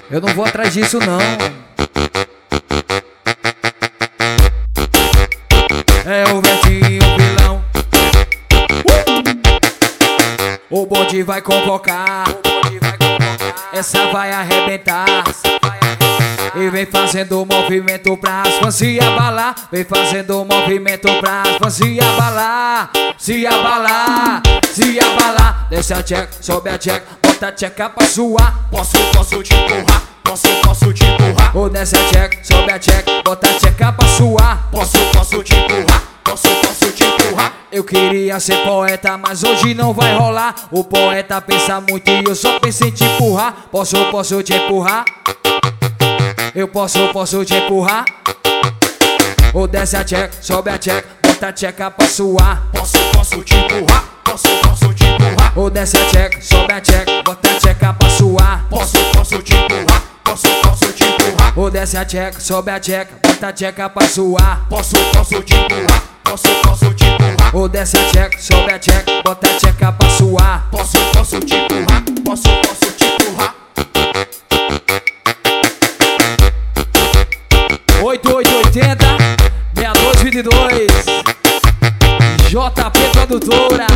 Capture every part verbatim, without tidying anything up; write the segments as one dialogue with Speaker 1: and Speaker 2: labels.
Speaker 1: Eu não vou atrás disso não. É o Betinho vilão. uh! O bonde vai convocar. Essa vai arrebentar. E vem fazendo movimento pras fãs se abalar. Vem fazendo movimento pras fãs se abalar. Se abalar, se abalar. Desce a check, sobe a check, bota a checa pra suar.
Speaker 2: Posso, posso te empurrar, posso, posso te empurrar.
Speaker 1: Ou desce a check, sobe a check, bota a checa pra suar.
Speaker 2: Posso, posso te empurrar, posso, posso te empurrar.
Speaker 1: Eu queria ser poeta, mas hoje não vai rolar. O poeta pensa muito e eu só penso em te empurrar. Posso, posso te empurrar? Eu posso, posso te empurrar? Ou desce a check, sobe a check, bota a checa pra suar.
Speaker 2: Posso, posso te empurrar, posso, posso te empurrar.
Speaker 1: Ou desce a check, sobe a check, bota a checa pra suar.
Speaker 2: Posso, posso te empurrar, posso, posso te empurrar.
Speaker 1: Ou desce a check, sobe a check, bota a checa pra suar.
Speaker 2: Posso, posso te empurrar, posso, posso te empurrar.
Speaker 1: Ou desce a check, sobe a check, bota a checa pra suar.
Speaker 2: Posso, posso te empurrar, posso, posso te empurrar.
Speaker 1: oito oito oito zero, seis dois dois dois. J P Produtora.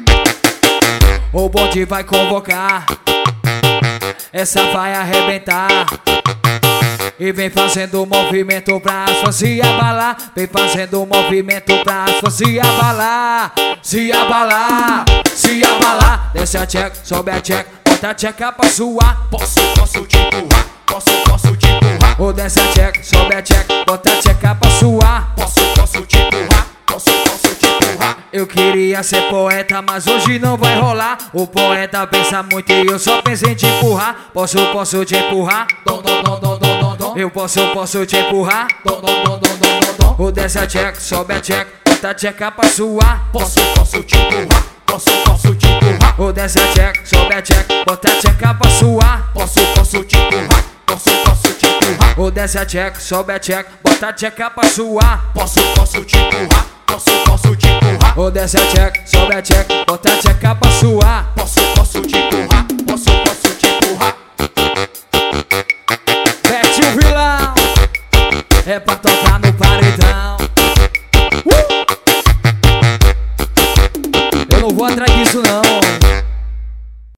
Speaker 1: O bonde vai convocar. Essa vai arrebentar. E vem fazendo movimento pras fãs se abalar. Vem fazendo movimento pras fãs se abalar. Se abalar, se abalar. Desce a check, sobe a check, bota a checa pra suar.
Speaker 2: Posso, posso te empurrar, posso, posso te empurrar.
Speaker 1: Ou desce a check, sobe a check, bota a checa pra suar.
Speaker 2: Posso, posso te empurrar, posso, posso te empurrar.
Speaker 1: Eu queria ser poeta, mas hoje não vai rolar. O poeta pensa muito e eu só penso em te empurrar. Posso, posso te empurrar?
Speaker 2: Dom, dom, dom, dom, dom, dom, dom.
Speaker 1: Eu posso, posso te empurrar?
Speaker 2: Dom, dom, dom, dom, dom, dom, dom.
Speaker 1: Ou desce a check, sobe a check, bota a checa pra suar.
Speaker 2: Posso, posso te empurrar, posso, posso te empurrar.
Speaker 1: Ou desce a check, sobe a check, bota a checa pra suar.
Speaker 2: Posso, posso te empurrar, posso, posso te empurrar.
Speaker 1: Ou desce a check, sobe a check, bota a checa pra suar.
Speaker 2: Posso, posso te empurrar, posso, posso te empurrar.
Speaker 1: Ou desce a check, sobe a check, bota a checa pra suar.
Speaker 2: Posso, posso te empurrar.